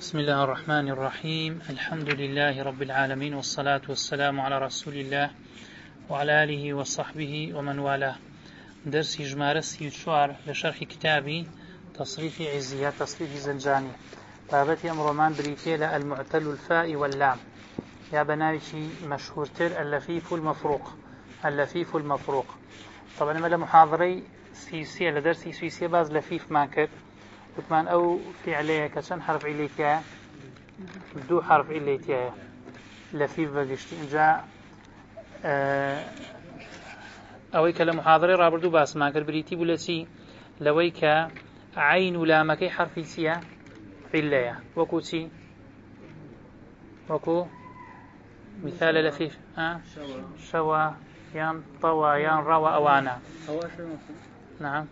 بسم الله الرحمن الرحيم الحمد لله رب العالمين والصلاة والسلام على رسول الله وعلى آله وصحبه ومن والاه. درس جمارة 34 لشرح كتابي تصريف عزية تصريف زنجاني. بابتي أمرمان بريتيلا المعتل الفاء واللام يا بناوشي مشهور تر اللفيف المفروق. اللفيف المفروق طبعا ما محاضري سيسية لدرس سيسية باز لفيف ما كر وثمان أو فعلية كشان حرف عليتها دو حرف عليتها لفيف بقشتي إن جاء أويك لمحاضرة رابردو باس ما كر بريتي بولسي لويك عين لامكي حرف سيا علية وكوتي وكو مثال لفيف شوا يان طوا يان روى أوانا نعم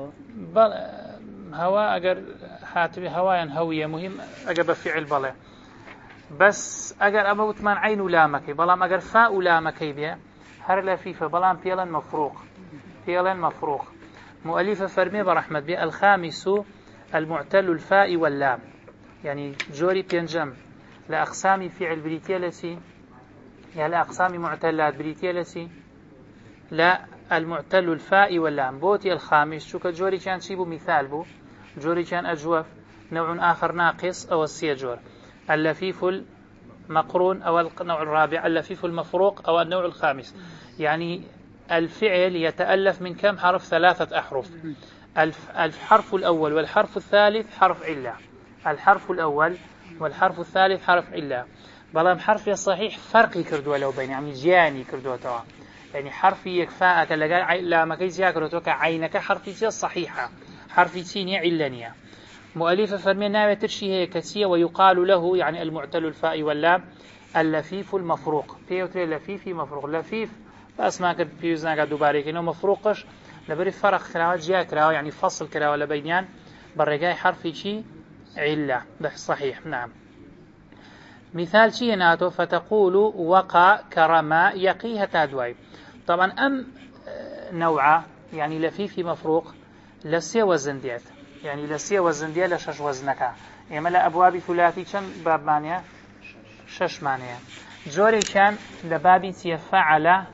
هوا أجر حاتبي هوايا هوية مهم أجر بفعل بله بس أجر أبوت من عين لامكي بلام أجر فاء لامكي بيا هر لفيفة بلام بيلا مفروق بيلا مفروق مؤلفة فرمي برحمة بيا الخامس المعتل الفاء واللام يعني جوري بينجم لأقسام فعل بريتيالسي يعني لأقسام معتلات بريتيالسي لا المعتل الفاء واللام بوتي الخامس شو كجوري كان شيبو مثال بو جوري كان أجوف نوع آخر ناقص أو السيجور اللفيف المقرون أو النوع الرابع اللفيف المفروق أو النوع الخامس. يعني الفعل يتألف من كم حرف؟ 3 أحرف. الحرف الأول والحرف الثالث حرف علة. الحرف الأول والحرف الثالث حرف علة. بلام حرف صحيح فرقي كردوا لو بين يعني جياني كردوا توا يعني حرفي يكفاءك لقال لا ما كيس ياكرتوك عينك حرفي صحيحة حرفي تيني علانية. مؤلفة فرمي ناوية ترشي هي كسية ويقال له يعني المعتل الفاء واللام اللفيف المفروق. بيوتري لفيفي مفروق لفيف بس ما كد بيوزنا قد دوباري كأنه مفروقش لبري فرق كراوة جاء كراوة يعني فصل كراوة لبينيان برقاي حرفي شي علة ده صحيح. نعم مثال شي ناتو فتقول وقع كرما يقيها تادواي. طبعا أم نوعة يعني لفيفي مفروق لسي وزن ديت يعني لسي وزن ديت لشش وزنك يعني لا أبواب ثلاثي كان باب مانيا شش مانيا جوري كان لبابي يفعل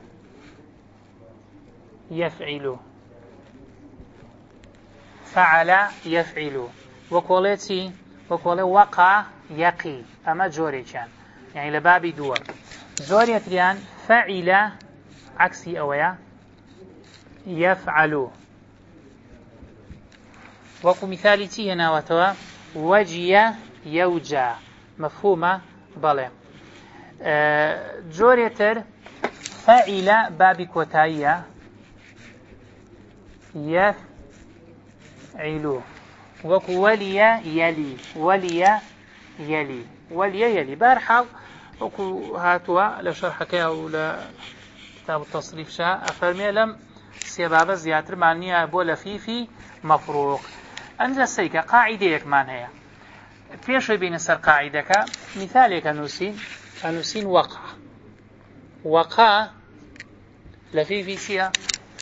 يفعل فعل يفعل وكولتي وكولي وقع يقي أما جوري كان يعني لبابي دور جوري تريان فعل عكسي أويا يفعل وكو مثالي تي هنا وتوا وجي يوجا مفهومة بله. جوريتر فعل بابي كوتايا يفعل وكو ولي يلي ولي يلي ولي يلي بارحل وكو هاتوا لشرحك أو كتاب التصريف شاء أفرمي لم سيبابا زياتر معنية بو لفيفي مفروق. أنجا سيكا قاعدة يكمان هي فيش بين سر قاعدة مثالك أنوسين وقع وقع لفيفي سيا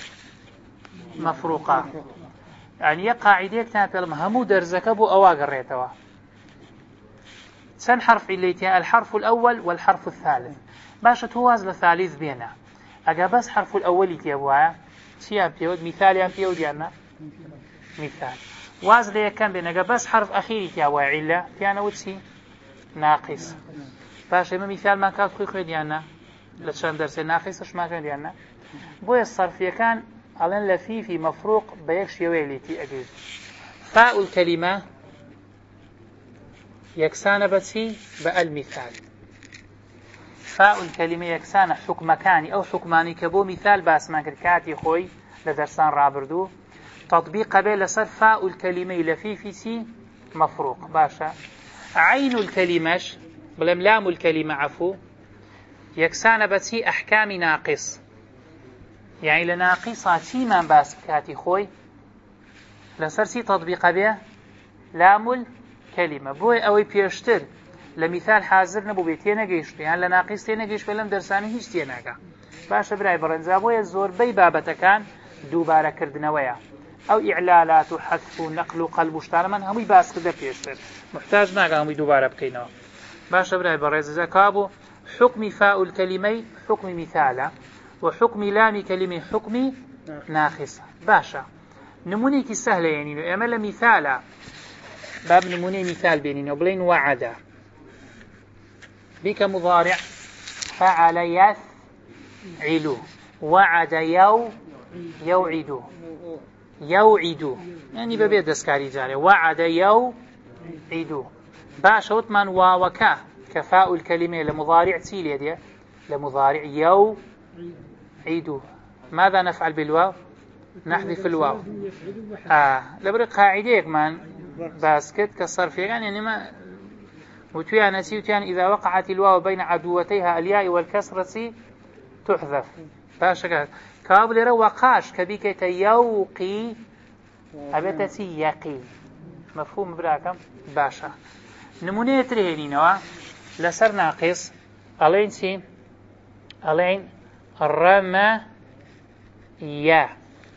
مفروقة يعني قاعدة كانت همو درزك بو أواقر ريتوا سن حرف إليتها الحرف الأول والحرف الثالث باشا تواز لثالث بينا أجا بس حرف الأول يتيبوا سيا بيود مثال بيود يعني مثال واز ليه كان بين أجا بس حرف أخير يتيبوا علة تيانا وتسي ناقص باشا ما مثال ما كان خوي ديانا لشان درس ناقص ما كان ديانا بوي الصرفية كان على لفيفي مفروق بيكش يويليتي أجيز فاء الكلمة يكسان بتسي بالمثال فاء الكلمة يكسان حكم مكاني أو حكماني كبو مثال باس ما كركاتي خوي لدرسان رابردو تطبيق بين لصر فاء الكلمة لفيفي سي مفروق باشا عين الكلمة بلم لام الكلمة عفو يكسان بتسي أحكام ناقص يعني لناقصة تيما باس كاتي خوي لصر سي تطبيق بيه لام الكلمة بوي أوي بيشتر لمثال حاضر نبو بيتينا جيشت يعني لناقص تينا جيش بلم درساني هيش تيناكا باشا براي برنزا بوي الزور بي بابتا كان دوبارة كردنويا أو إعلالات وحذف ونقل وقلب وشتان من همي باس كده بيشتر محتاج ناقا همي دوباره بكينوا باش براي برز كابو حكم فاء الكلمة حكم مثالة وحكم لام كلمة حكم ناقصة باشا نمونيك سهلة يعني أمل مثالة باب نموني مثال بيننا وبلين وعد بك مضارع فعل يفعل وعد يوعد يوعد يعني ببيت دسكاري جاري وعد يوعد باش وطمان وكا كفاء الكلمة لمضارع تيلي دي لمضارع يوعد ماذا نفعل بالواو نحذف الواو لبري قاعدة كمان باسكت كالصرف يعني ما وتيان نسيتيان إذا وقعت الواو بين عدوتيها الياء والكسرة تحذف باشا كابل وقاش كبيكة يوقي أبتسي يقي مفهوم براكم باشا نمونية ترهينينوا لسر ناقص ألين سي ألين رمى يا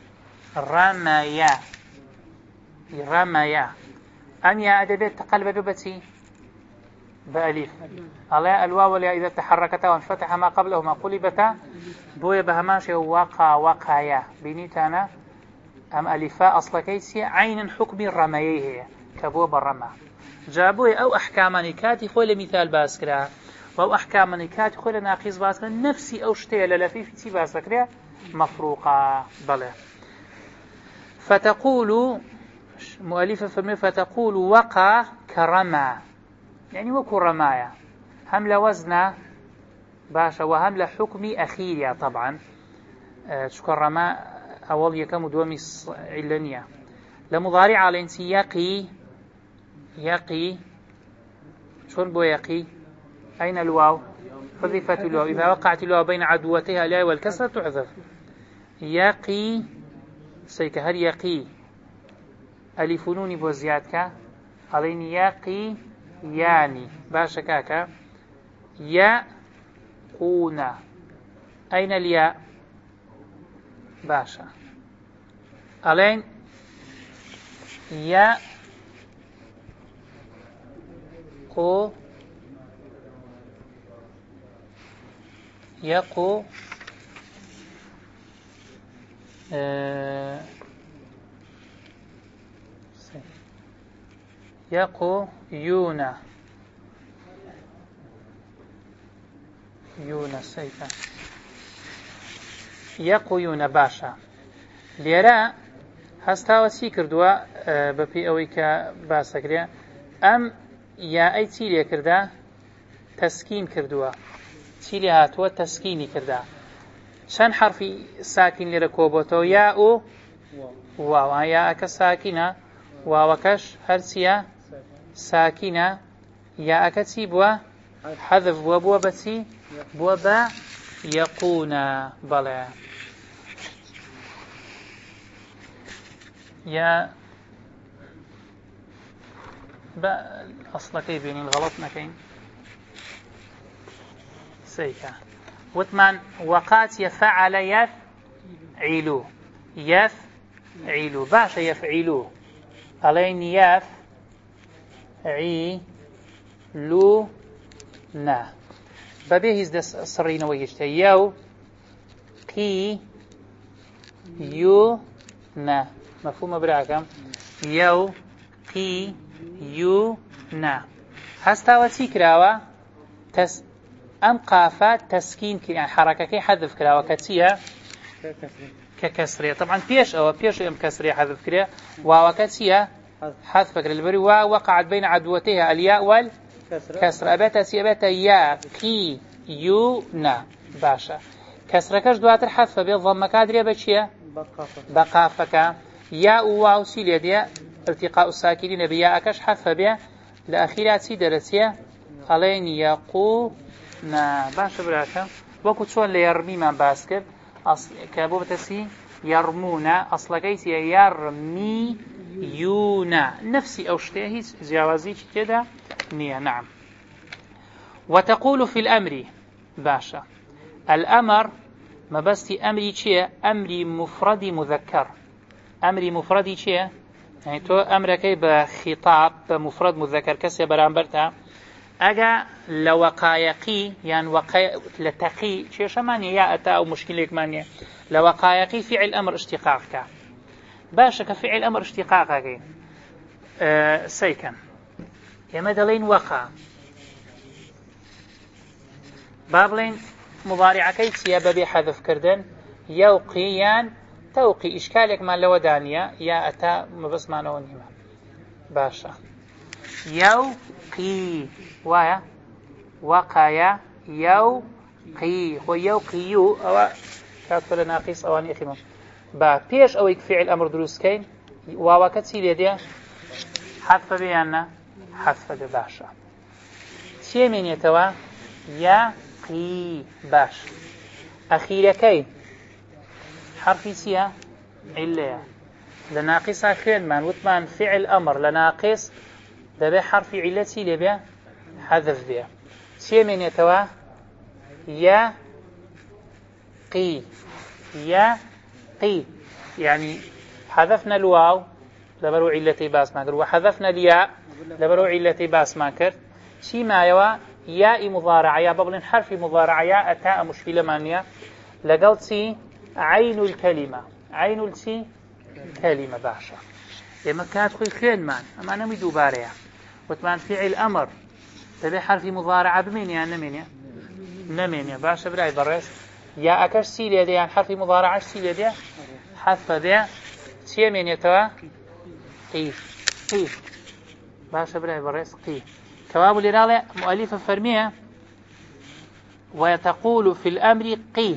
أم يا أدبت تقلب ببتي بأليف على الواو إذا تحركتا وانفتح ما قبلهما قلبتا بويا بهماشي وقايا بنيتانا أم ألفاء أصل كيسي عين حكم الرميه هي كبوة بالرمى جابوه أو أحكام نكاتي خوي مثال باسكرا أو أحكام نكاتي خوي ناقص باسكرا نفسي أو شتيل لفيفتي باسكرا مفروقة بله فتقول مؤلفة فرمي فتقول وقع كرمى يعني وكو رمايا هم لوزن باشا وهم لحكم أخيريا طبعا شكر رمى أول يكم دومي علانية لمضارع على انسي يقي شون بو يقي أين الواو حذفت الواو إذا وقعت الواو بين عدوتها الياء والكسرة تحذف يقي سيكهر يقي ألف نوني بو زيادك علين يقي يعني باشا كاكا يقون أين الياء باشا علين يقو يونا سيكا يقويون باشا ليرا هستا وسي كردوا ببي اويكا باسكريا ام يا اي تيلي كردا تسكين كردوا تيلي هاتوا تسكيني كردا شان حرفي ساكن ليرا كوبوتو ياء واو يا اك ساكنه واوكش هرسيا ساكنه يا اكتي بوا حذف وبوا بتي بوبا يقونا بلا يا أصلا كيف يعني الغلط نكين سيكا وثمان وقات يفعل يفعلو باشا يفعلو علين يفعلو نا ببيه دس صرينا ويجتا يو قي يو نا مفهوم براكم يو قي يو نا هستا وتي كراوا ام قافات تسكين يعني حركه كي حذف كراوا كتيا ككسريه طبعا بيش ام كسريه حذف كريا وكتيا حذف فكر البري وقعت بين عدوتها الياء والكسر ابتا سيبتا يا قي يو نا باشا كسركش دواتر حذف بالضمه كادريه بشيا بقافك يا واو سيليديا التقاء الساكنين بياءكش حذف به لاخيرات سي درسيه علين يقونا باش براكم وكو شلون ليرمي من باسكت اصل كابوبتسي يرمونا اصلا كيسي يرمي يونا نفسي او شتهي جوازي كده نيه نعم وتقول في الامر باشا الامر ما بستي امري شيء امري مفرد مذكر أمري مفردي چية؟ يعني تو أمركي بخطاب بمفرد مذكر كسي برامبرتها أجا لوقايقي يعني لتقي شيء شمانية يا أتا أو مشكلة مانية لوقايقي فعل أمر اشتقاقك باشا كفعل أمر اشتقاقك سيكن يا مدلين وقع بابلين مضارعكي سيابا بحذف كردن يوقيان توقي إشكالك ما لو دانية يا أتا مبس ما نونهما باشا يوقي ويا وقايا يوقي هو يوقيو أو كاتب ناقص أواني أخيمه با بيش أو فعل أمر دروس كين وواكتسي لديه حذف بيانا حذف باشا شيء من يتوا يقي باش أخيرا كي حرفي سيا عليا لناقصة خير من وثمان فعل أمر لناقص دبي حرف علتي لبي حذف بيه شيء من يتوا يقي يعني حذفنا الواو لبرو علتي باس ما كر وحذفنا الياء لبرو علتي باس ما كر شي ما يوا ياء مضارع يا بابل حرف مضارع يا أتاء مشكلة مانية لقلتي عين الكلمة عين التي كلمة باشا لما كانت خوي خيل مان أما أنا مدوباريا وثمان فعل أمر تبي حرف مضارع بمين نمينيا نمينيا باشا براي برس يا أكش سيليا دي يعني حرف مضارع سيليا دي حذف دي شيء من يتوا قي باشا براي برس قي كواب لرالة مؤلفة فرمية وتقول في الأمر قي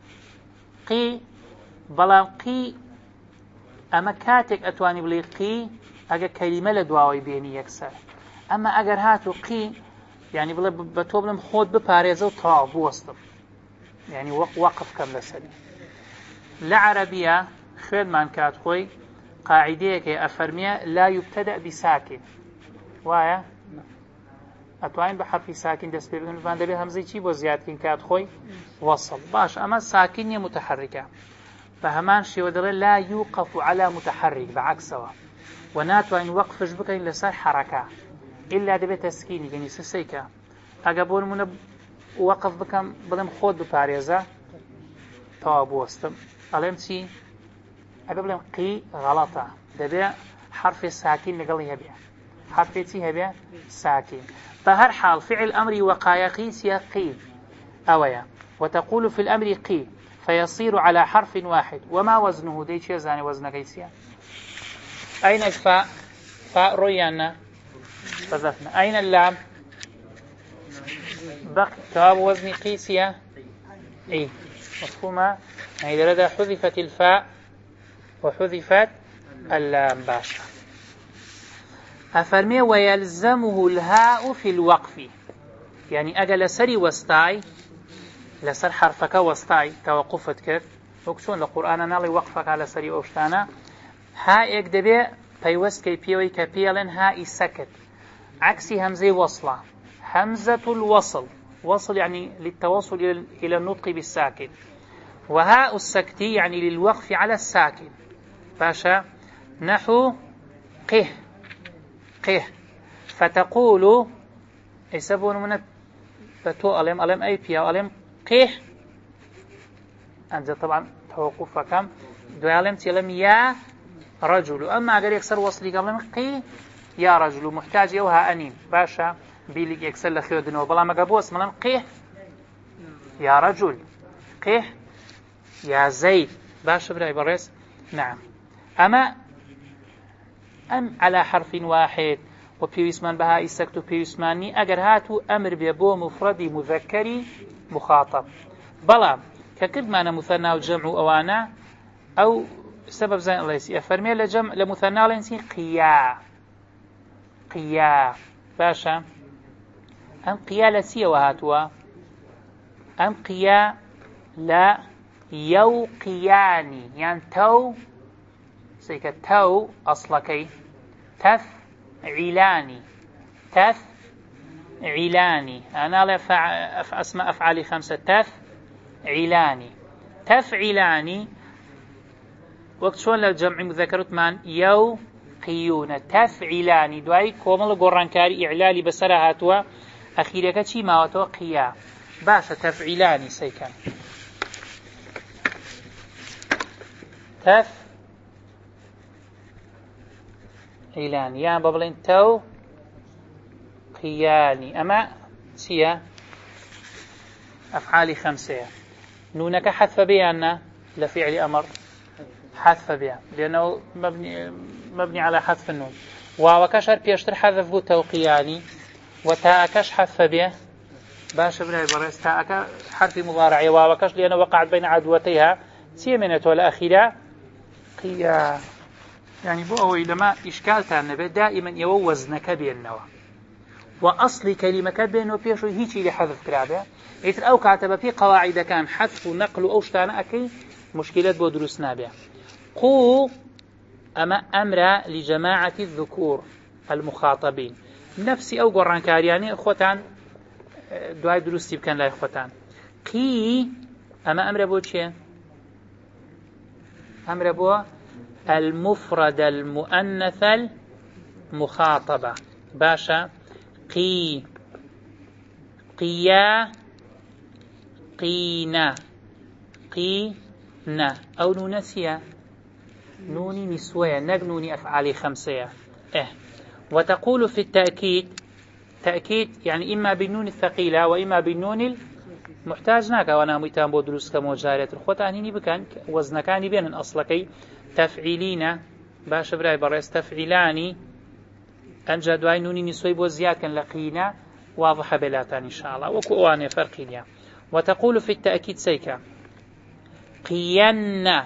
بلام قي أما كاتك أتواني بلي قي أجا كلمة لدواوي بيني يكسر أما أجر هاتو قي يعني بلا بتوبلم خود بباريزة وطاب وسط يعني وقف كم لسني لعربية خير من كات خوي قاعدة كي أفرمية لا يبتدأ بساكن وايا أتوين بحرف ساكن دست بيبن فاند به همزة چی بو زیاد کن كات خوي وصل باش أما ساكنية متحركة فهمان شيء ودل لا يوقف على متحرك بعكسه وناتوين وقفش بكين لسر حركة إلا دبي تسكيني يعني سسيكا أجابون من وقف بكم بدم خود بباريزة طاب وستم علم شيء أقبلهم قي غلطة دبي حرف ساكن نقلي هبيع حرف تي هبيع ساكن فهر حال فعل أمر وقايا قي سيقي أويا وتقول في الأمر قي فيصير على حرف واحد وما وزنه ديش يزاني وزن قيسيا أين الفاء فاء ريانا فذفنا أين اللام بقي تواب وزن قيسيا إيه مفهومة يعني لدى حذفت الفاء وحذفت اللام باشا أفرمي ويلزمه الهاء في الوقف يعني أجل سري وستاي لسر حرفك وستاي توقفت كيف وكشون لقرآن نالي وقفك على سري أوشتانا ها يكدبي بيوست كي بيوي كبيلن ها سكت عكسي همزة وصلة همزة الوصل وصل يعني للتوصل إلى النطق بالساكن وهاء السكت يعني للوقف على الساكن باشا نحو قه فتقول يسبون من بتو ألم أي بيا ألم قه أنت طبعا توقف كم دوالم تلم يا رجل أما أجر يكسر وصلي قبل قي يا رجل محتاج يوها أنين باشا بيلي يكسر لخيودنا وبلا ما جابوس ملم قه يا رجل قه يا زيد باشا براي بريس نعم أما أم على حرف واحد وبيوسمان بها إسكت بيوسماني أجر هاتو أمر بيبو مفردي مذكري مخاطب بلا ككد معنا مثنى وجمع أوانا أو سبب زين الله يسي فرمي لجمع لمثنى لنسي قيا باشا أم قيا لسي وهاتوا أم قيا لا يوقياني يعني تو سيك تو أصلكي تفعلاني أنا لا أسماء أفعالي 5 تفعلاني وەک چۆن لە جەمعی مذەکەرتمان یەوقیونە تەفعیلانی دوای کۆمەڵە گۆڕانکاری ئیعلالی بەسەرا هاتووە ئەخیرەکە چی ماوەتەوە قیا باشە تەفعیلانی سەیکەن تەفعیلانی یان بە بڵێن تەو قیانی ئەمە چییە ئەفعالی خەمسەیە نونەکە حەذفە بێیاننا لە فعلی ئەمر حذف بها لأنه مبني على حذف النون واوكش هر بيشتر حذف بو توقياني وتاءكش حذف به باش براي برس تاءك حرف مضارع واوكش لأنه وقعت بين عدوتيها سيمنة والأخيرة قيا يعني بو أو لما إشكال تعنبه دائما يو وزنك بينه وأصل كلمة بينه بيشو هيجي لحذف كرابه يتر أو كاتب في قواعد كان حذف ونقل أو شتانا أكي مشكلات بو دروس نابه قو أما أمر لجماعة الذكور المخاطبين نفسي أو قرآن كارياني أخوتان دعاء دروستي بكان لا أخوتان قي أما أمر بو چه أمر بو المفرد المؤنث المخاطبة باشا قي قيا قينا قينا أو نونسيا نوني نسوية نوني أفعالي خمسية وتقول في التأكيد تأكيد يعني إما بالنون الثقيلة وإما بالنون المحتاج ناكا وانا ميتان بو دروس كموجاريات الخوتانيني بكان وزنكاني بين الأصلكي تفعيلين باش براي بريس تفعيلاني أنجا دواي نوني نسوي بو زياد كان لقينا واضحة بلاتان إن شاء الله وكواني فرقينيا وتقول في التأكيد سيكا قيانا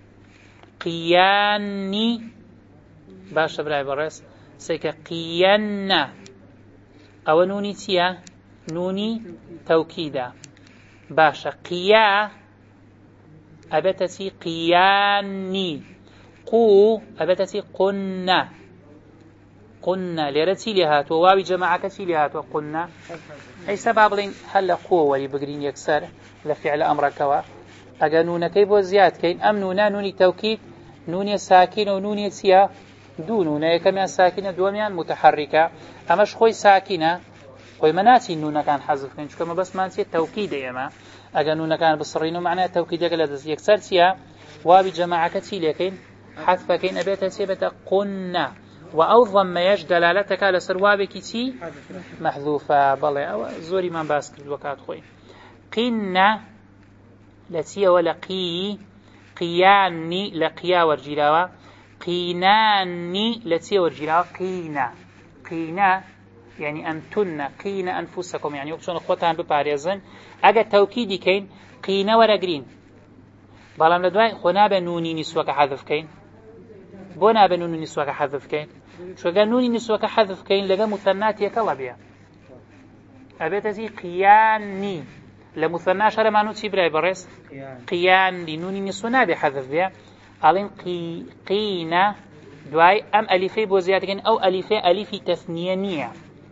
قياني باشا براي برس سيكا قيانا او نوني تيا نوني توكيدا باشا قيا ابتتي قياني قو ابتتي قنا قنا لرتي لهات وواوي جماعة كتي لهات وقنا اي سبب لين هل قوة ولي بقرين يكسر لفعل امر كوا اغانونا كيبو زياد كين ام نونا نوني توكيد نوني ساكنة ونوني سيا دونونا يكميان ساكنة دوميان متحركة أماش خوي ساكنة خوي مناتي نونا كان حذف كين شكما بس مانسي التوكيد يما أجا نونا كان بصرينو معناه التوكيد يقل يكسر سيا وابي جماعة كتي لكن حذف كين أبيتا سيبتا قنا وأوضم ما يج دلالتك على سروابي كتي محذوفة بلي أو زوري من باسكت الوقات خوي قنا لتي ولا قي قياني لقيا ورجلاوا قيناني لتي ورجلاوا قينا قينا يعني أنتن قين أنفسكم يعني وقتون أخوتان بباريزن أجا توكيدي كين قينا ورقرين بلام لدواي خنا بنوني نسوك حذف كين بونا بنوني نسوك حذف كين شو قال نوني نسوك حذف كين لقى مثنات يكلا بيا أبيتزي قياني لمثنى شر معنو چی برای برس قيان لنوني نسونا بحذف بها قالين قينا دواي ام الفي بو زيادة او الفي تثنية نية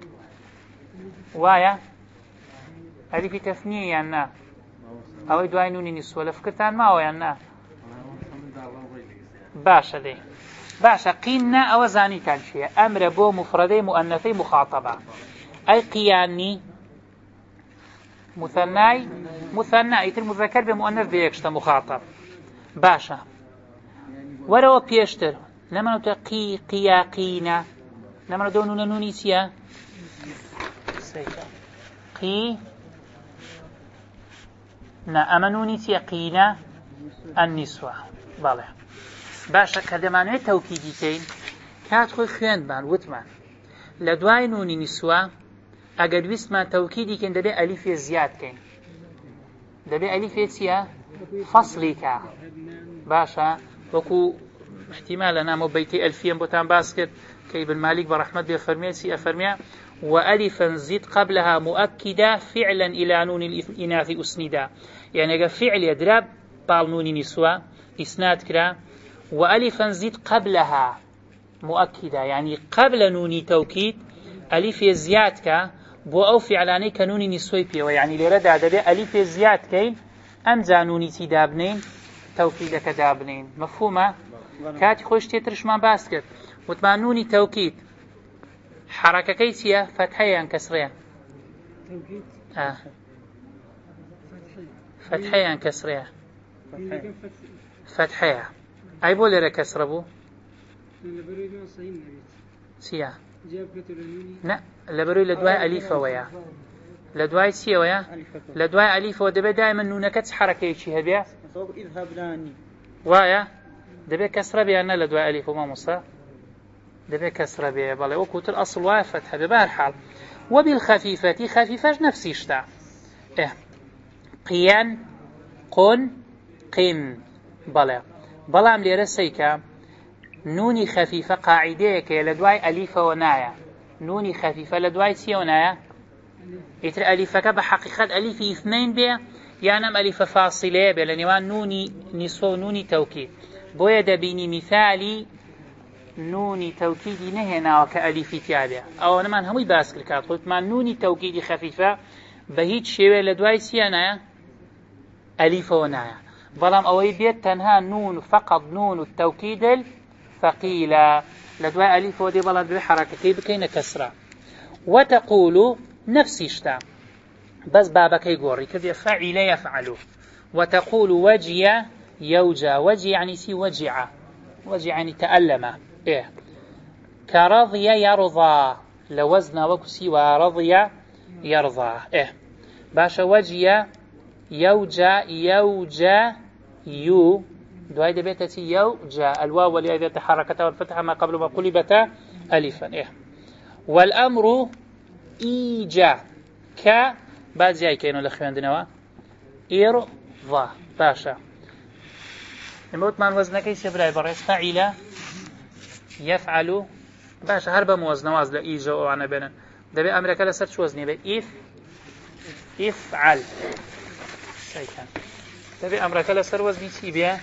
وايا الفي تثنية يعني او دواي نوني نسوة لفكرتان ما هو يعني باشا دي باشا قينا او زاني كان شيء امر بو مفردي مؤنثي مخاطبة اي قياني مثنى يتر مذكر بمؤنث بيكشتا مخاطب باشا وروا بيشتر لما نتقي قياقينا لما ندون نوني سيا قي نا امنوني سيا قينا النسوة بالله باشا كدمانه توكيدي كين كات خوي خوين بان وتمان لدواي نوني نسوة اگر ویسمان توكيدي كن دبي الف زياد كن دبي الف تيا فصلي كا باشا وكو احتمال انا بيتي الفيا بوتان باسكت كي ابن مالك برحمه الله فرميسي افرميا والفا زيد قبلها مؤكده فعلا الى نون الاناث اسندا يعني فعل يضرب بالنون نسوة اسناد كرا والفا زيد قبلها مؤكده يعني قبل نون توكيد الف زياد كا بو او فعلاني كانوني نسوي بيو يعني لرد عدد الف زياد كين ام زانوني تدابنين تەوکیدەکە دابنین مەفهومە کاتی خۆش تێترشمان باس کرد وتمان نونی تەوکید حرەکەکەی چییە فەتحەیان کەسرەیە فتحەیان کەسرەیە فتحەیە ئەی بۆ لێرە کەسرە بوو چییە نە لەبەروی لە دوای ئەلیفەوەیە لە دوای چیەوەیە لە دوای ئەلیفەوە دەبێت دایمە نونەکە چ حرەکەیەکی هەبێ وایە دەبێت کەسرە بێیان نە لە دوای ئەلیفە مامۆستا دەبێت کەسرە بێ بەڵێ وەکوتر ئەسڵ وایە فتحە بێ بەهەرحاڵ وبالخفيفة خفيفة نفسي شتا قيان قن قم بلام ليرة سيكا نوني خفيفة قاعدة كي لدواي أليفة ونايا نوني خفيفة لدواي تي ونايا يتر أليفك بحقيقة أليف اثنين بي يعني أليفة فاصلة بي لنوان نوني نصو نوني توكيد بويا دبيني مثالي نوني توكيدي نهنا وكأليفي تيابه أو أنا من همي باسكر كات قلت ما نوني توكيدي خفيفة بهيج شيء لدواي سيانايا أليفة ونايا بلام أوي بيت تنها نون فقط نون التوكيد الثقيلة لدواي أليفة ودي بلام بحركة بكين كسرة وتقول نفسي شتا بس بابك يقوري كذا فعل يفعله وتقول وجي يوجى وجي يعني سي وجع يعني تألم إيه كرضي يرضى لوزن وكسي ورضي يرضى إيه باشا وجي يوجى يو دواي دبيتتي يوجى الواو والياء إذا تحركتا والفتحة ما قبل ما قلبتا ألفا إيه والأمر إيجا ك بعد زي كأنه لخوان دنوا إرضى باشا الموت من وزنه كيس يبرأ بريس فعل يفعل باش هرب موزن واز لإيجا وعنا بينا دبي أمريكا لسر شو وزني بي إفعل شيء كان دبي أمريكا لسر وزني شي بيه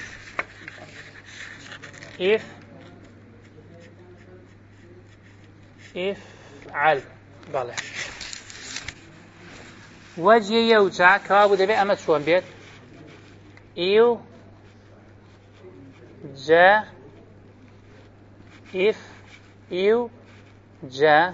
إفعل بالله وجه يوجع كابو دبي أمد شون بيت جا جا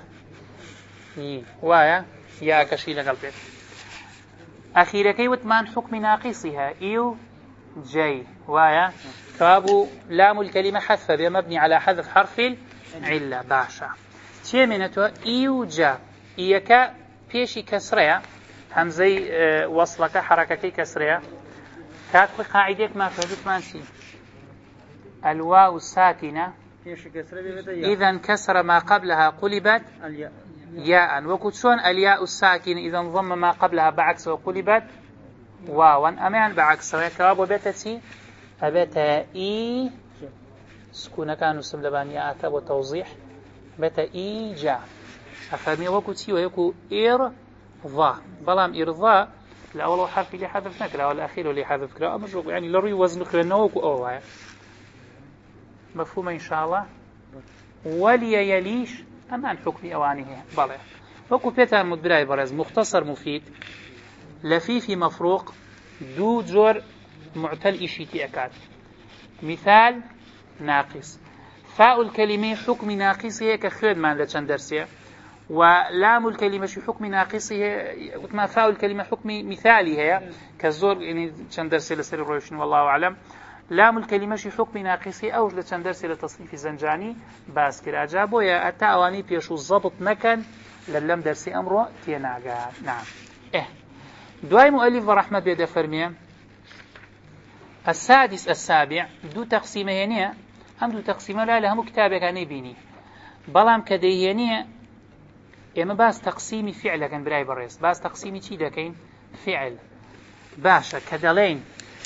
وايا يا كشيل قلبك أخيرا كي وتمان حكم ناقصها جاي وايا كابو لام الكلمة حذف مبني على حذف حرف العلة باشا تي منتو جا إيكا بيشي كسرية همزي وصلك حركة كسرية كاتب قاعدة ما فهمت مانسي الواو الساكنة إذا كسر ما قبلها قلبت ياء وكتشون الياء الساكنة إذا انضم ما قبلها بعكس وقلبت واوا أمان بعكس ويكواب وبتتي أبتا إي سكون كانوا سملبانية آتاب وتوضيح بتا إي جاء أفهمي وكتي ويكو إرضاء بلام إرضاء الأول حرف اللي حذف نكرة والأخير اللي حذف كرة أمر يعني لروي وزن كرة وكو أوه مفهوم إن شاء الله ولي يليش أمان حكم أوانه بلى وكو بيتان مدبراي برز مختصر مفيد لفيف مفروق دو جور معتل إشيتي أكاد مثال ناقص فاء الكلمة حكم ناقصه كخير ما لتشان درسيه ولام الكلمة شو حكم ناقصه ما فاء الكلمة حكم مثالي هي كالزور يعني تشان درسيه لسر الرويشن والله أعلم لام الكلمة شو حكم ناقصه أوج لتشان درسيه لتصنيف زنجاني باسكر أجابه يا أتا أواني بيشو الضبط مكان للم درسي أمره تيناقا نعم دواي مؤلف ورحمة بيد فرميه السادس السابع دو تقسيمه هنا هم دو تقسيمه لا لهم كتابك أنا بيني بلام كديهنية إما باس تقسيمي فعل كان براي بريس باس تقسيمي تي لكين فعل باشا كدلين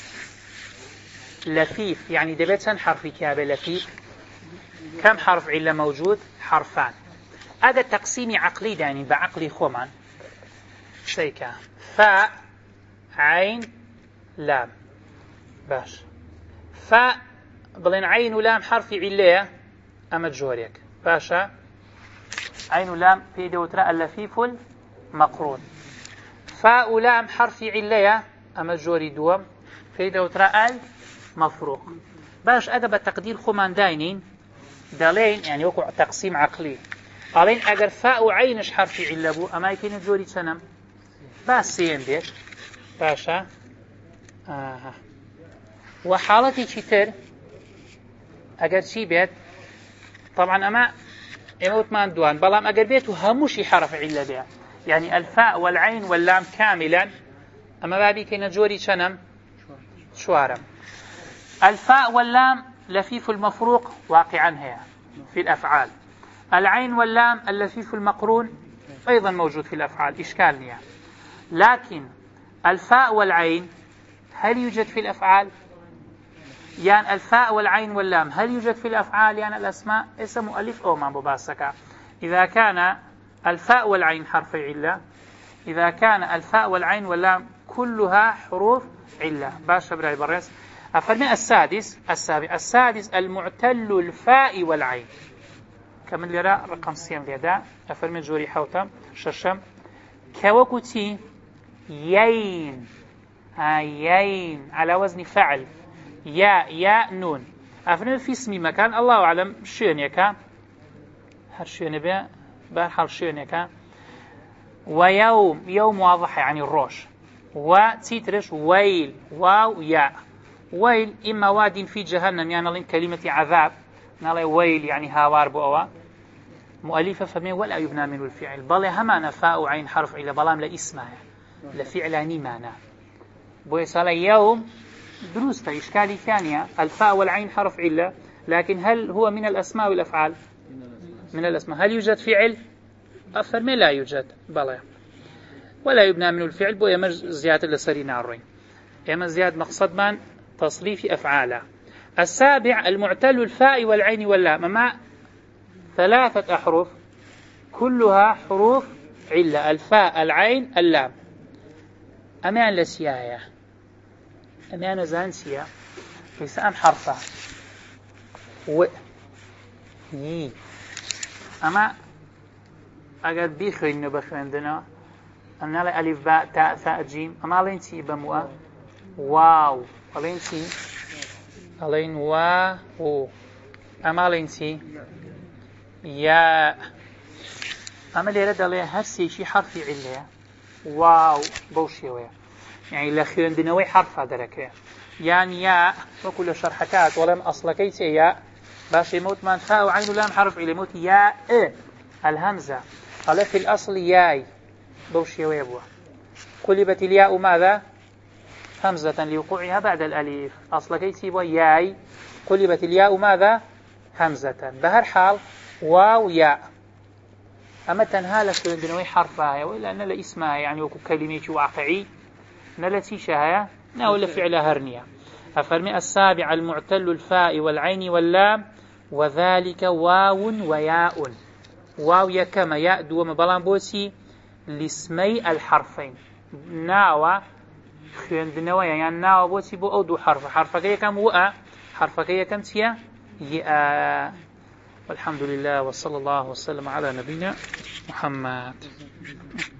لفيف يعني دبتن حرف كابة لفيف كم حرف علة موجود حرفان هذا تقسيمي عقلي يعني بعقلي خومان شيكا فاء عين لام باش فاء بلين عين ولام حرف علة أما جوريك باشا عين ولام في دوتراء اللفيف المقرون فاء ولام حرف علة أما جوري دوم في دوتراء مفروق. باش أجب تقدير خمان داينين دالين يعني وكو تقسيم عقلي قالين أجر فاء وعينش حرف علبو أما يكين جوري سنم بس سين بيت باشا وحالتي كتير أجر شي بيت طبعا أما إموت ما دوان بلام أجر بيته هموشي حرف علبو يعني الفاء والعين واللام كاملا أما بابي كين جوري سنم شوارم. الفاء واللام لفيف المفروق واقعا هي في الأفعال. العين واللام اللفيف المقرون أيضا موجود في الأفعال إشكال نية. لكن الفاء والعين هل يوجد في الأفعال؟ يعني الفاء والعين واللام هل يوجد في الأفعال يعني الأسماء اسم مؤلف أو ما بباسك إذا كان الفاء والعين حرف علة إذا كان الفاء والعين واللام كلها حروف علة. باش براي برس أفرمي السادس المعتل الفاء والعين كمن لرا رقم سيم ليدا أفرمي جوري حوتم ششم كوكتي يين يين على وزن فعل يا نون أفرمي في اسمي مكان الله أعلم شينيكا هرشيني بحال شينيكا ويوم واضح يعني الروش وتيترش ويل واو يا ويل إما واد في جهنم يعني لين كلمة عذاب نالي ويل يعني هاوار بؤوا مؤلفة فمي ولا يبنى من الفعل بل هما فاء وعين حرف إلى بلام لا اسمها لفعلاني معنى بويصال يوم دروس إشكالي ثانية الفاء والعين حرف علة لكن هل هو من الأسماء والأفعال؟ من الأسماء. هل يوجد فعل؟ أفرمي لا يوجد بلى ولا يبنى من الفعل بو يمر زيادة لسرينا الرين يمر زيادة مقصد من تصريف أفعاله. السابع المعتل الفاء والعين واللام مع 3 أحرف كلها حروف علة الفاء العين اللام أمان لسيايا أمان زانسيا لسان حرفة يي أما أقل بيخوين نبخوندنا أنا لا ألف باء تاء ثاء جيم أما لين تي بموا واو ألين تي ألين واو أما لين تي يا أما اللي رد عليه هرسي شي حرف علة واو بوشيوه يعني لخوندنوي حرف هذا لك يعني يا وكل شرحكات ولم أصلكيت يا باش يموت من فاء وعين لام حرف علة يموت يا الهمزة قال في الأصل ياي بوشي ويبوه قلبت الياء ماذا؟ همزة لوقوعها بعد الأليف أصل كيسيبوا ياي قلبت الياء ماذا؟ همزة بهر حال واو ياء أما تنها لسلندنوي حرفها وإلا أن لا اسمها يعني وكو كلمة واقعي نلتي شهايا ناول فعل هرنية. أفرمي السابع المعتل الفاء والعين واللام وذلك واو وياء واو يكما ياء دوما بلان بوسي لاسمي الحرفين ناوى خوندنويا يعني ناوى بوسي بو أو دو حرفك يكم وأ حرفك يكم تيا ياء. والحمد لله وصلى الله وسلم على نبينا محمد.